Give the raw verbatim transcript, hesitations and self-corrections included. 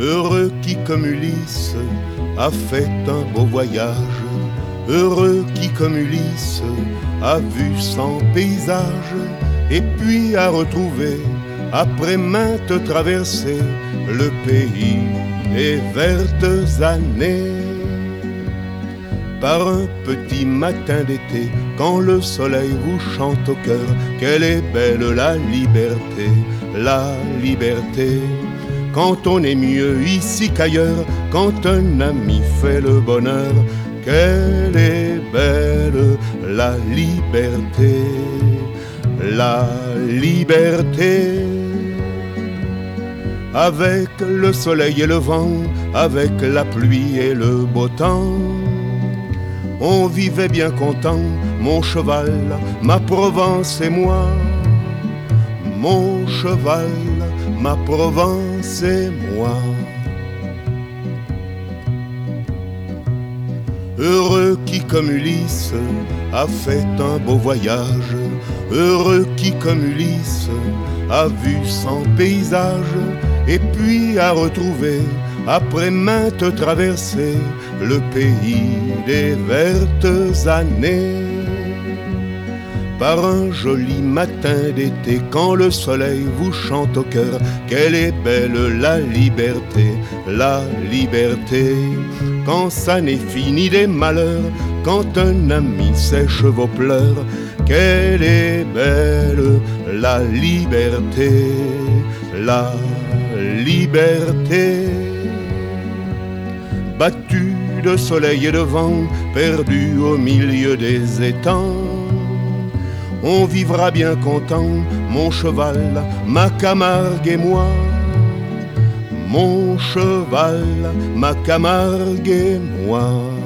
Heureux qui comme Ulysse a fait un beau voyage, heureux qui comme Ulysse a vu cent paysages, et puis a retrouvé, après maintes traversées, le pays des vertes années. Par un petit matin d'été, quand le soleil vous chante au cœur, quelle est belle la liberté, la liberté. Quand on est mieux ici qu'ailleurs, quand un ami fait le bonheur, quelle est belle la liberté, la liberté. Avec le soleil et le vent, avec la pluie et le beau temps, on vivait bien content, mon cheval, ma Provence et moi. Mon cheval, ma Provence et moi. Heureux qui comme Ulysse a fait un beau voyage, heureux qui comme Ulysse a vu cent paysages, et puis a retrouvé, après maintes traversées, le pays des vertes années. Par un joli matin d'été, quand le soleil vous chante au cœur, quelle est belle la liberté, la liberté. Quand ça n'est fini des malheurs, quand un ami sèche vos pleurs, quelle est belle la liberté, la liberté. Battu de soleil et de vent, perdu au milieu des étangs, on vivra bien content, mon cheval, ma Camargue et moi. Mon cheval, ma Camargue et moi.